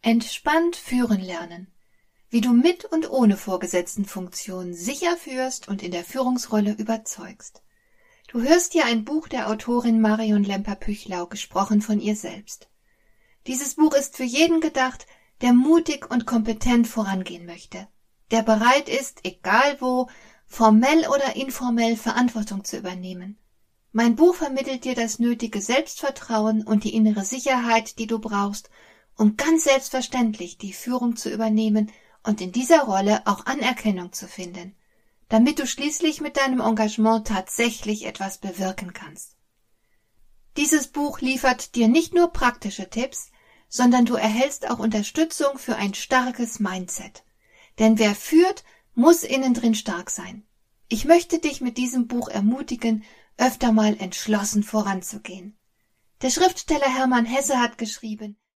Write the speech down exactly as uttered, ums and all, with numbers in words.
Entspannt führen lernen. Wie du mit und ohne Vorgesetztenfunktion sicher führst und in der Führungsrolle überzeugst. Du hörst hier ein Buch der Autorin Marion Lemper-Püchlau, gesprochen von ihr selbst. Dieses Buch ist für jeden gedacht, der mutig und kompetent vorangehen möchte, der bereit ist, egal wo, formell oder informell Verantwortung zu übernehmen. Mein Buch vermittelt dir das nötige Selbstvertrauen und die innere Sicherheit, die du brauchst, um ganz selbstverständlich die Führung zu übernehmen und in dieser Rolle auch Anerkennung zu finden, damit du schließlich mit deinem Engagement tatsächlich etwas bewirken kannst. Dieses Buch liefert dir nicht nur praktische Tipps, sondern du erhältst auch Unterstützung für ein starkes Mindset. Denn wer führt, muss innen drin stark sein. Ich möchte dich mit diesem Buch ermutigen, öfter mal entschlossen voranzugehen. Der Schriftsteller Hermann Hesse hat geschrieben: